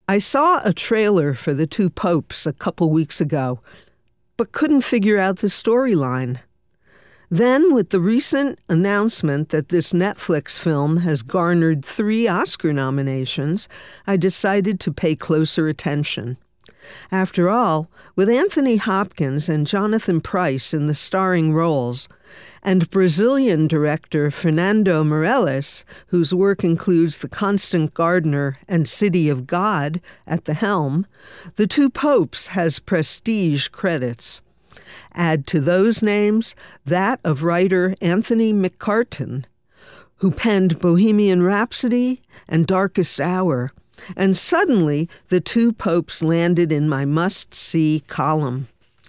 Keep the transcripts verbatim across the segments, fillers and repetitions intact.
I saw a trailer for The Two Popes a couple weeks ago, but couldn't figure out the storyline. Then, with the recent announcement that this Netflix film has garnered three Oscar nominations, I decided to pay closer attention. After all, with Anthony Hopkins and Jonathan Pryce in the starring roles, and Brazilian director Fernando Meirelles, whose work includes The Constant Gardener and City of God at the helm, The Two Popes has prestige credits. Add to those names that of writer Anthony McCarten, who penned Bohemian Rhapsody and Darkest Hour, and suddenly The Two Popes landed in my must-see column.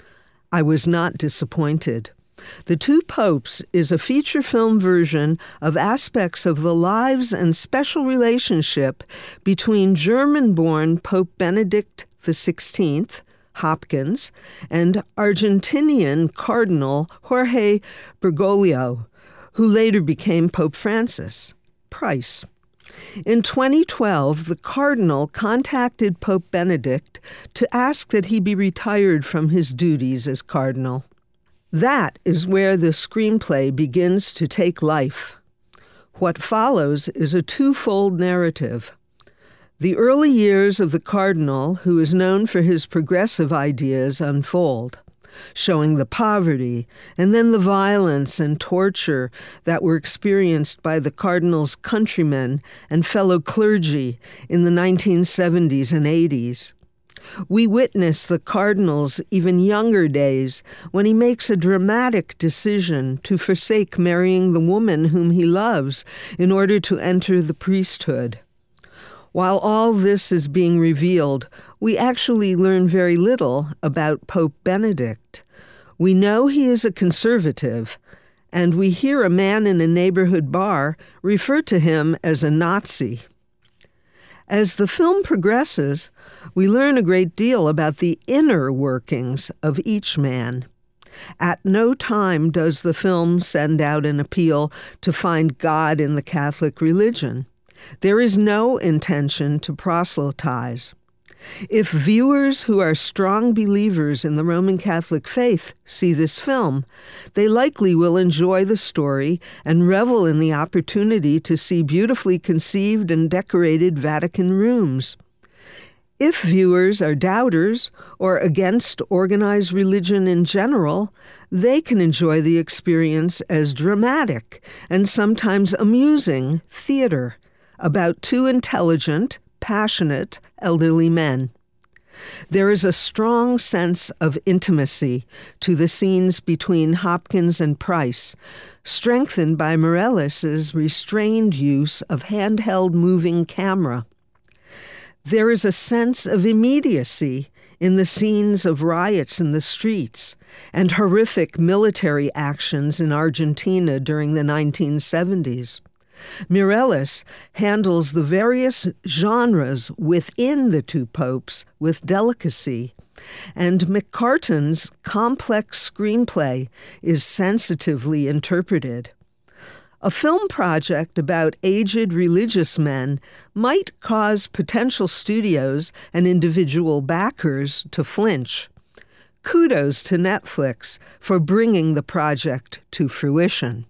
I was not disappointed. The Two Popes is a feature film version of aspects of the lives and special relationship between German-born Pope Benedict the sixteenth, Hopkins, and Argentinian Cardinal Jorge Bergoglio, who later became Pope Francis, Pryce. In twenty twelve, the Cardinal contacted Pope Benedict to ask that he be retired from his duties as Cardinal. That is where the screenplay begins to take life. What follows is a twofold narrative. The early years of the Cardinal, who is known for his progressive ideas, unfold, showing the poverty and then the violence and torture that were experienced by the Cardinal's countrymen and fellow clergy in the nineteen seventies and eighties. We witness the Cardinal's even younger days when he makes a dramatic decision to forsake marrying the woman whom he loves in order to enter the priesthood. While all this is being revealed, we actually learn very little about Pope Benedict. We know he is a conservative, and we hear a man in a neighborhood bar refer to him as a Nazi. As the film progresses, we learn a great deal about the inner workings of each man. At no time does the film send out an appeal to find God in the Catholic religion. There is no intention to proselytize. If viewers who are strong believers in the Roman Catholic faith see this film, they likely will enjoy the story and revel in the opportunity to see beautifully conceived and decorated Vatican rooms. If viewers are doubters or against organized religion in general, they can enjoy the experience as dramatic and sometimes amusing theater about two intelligent, passionate, elderly men. There is a strong sense of intimacy to the scenes between Hopkins and Pryce, strengthened by Meirelles' restrained use of handheld moving camera. There is a sense of immediacy in the scenes of riots in the streets and horrific military actions in Argentina during the nineteen seventies. Meirelles handles the various genres within the two popes with delicacy, and McCarten's complex screenplay is sensitively interpreted. A film project about aged religious men might cause potential studios and individual backers to flinch. Kudos to Netflix for bringing the project to fruition.